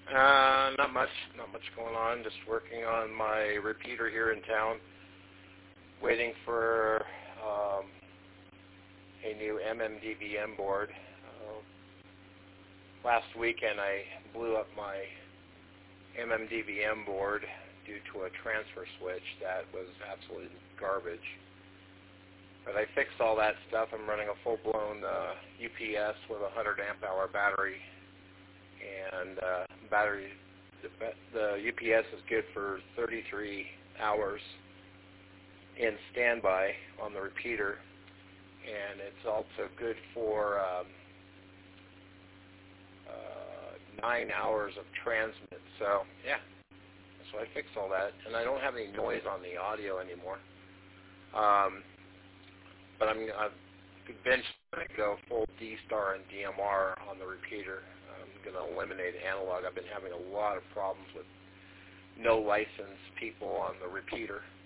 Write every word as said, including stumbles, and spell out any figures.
Uh, not much. Not much going on. Just working on my repeater here in town. Waiting for um, a new M M D B M board. Uh, last weekend I blew up my M M D B M board due to a transfer switch that was absolute garbage. But I fixed all that stuff. I'm running a full-blown uh, U P S with a one hundred amp hour battery. And uh, battery, the, the U P S is good for thirty-three hours in standby on the repeater, and it's also good for um, uh, nine hours of transmit. So yeah, so I fixed all that, and I don't have any noise on the audio anymore. Um, but I'm I've eventually going to go full D-Star and D M R on the repeater. I'm going to eliminate analog. I've been having a lot of problems with no license people on the repeater.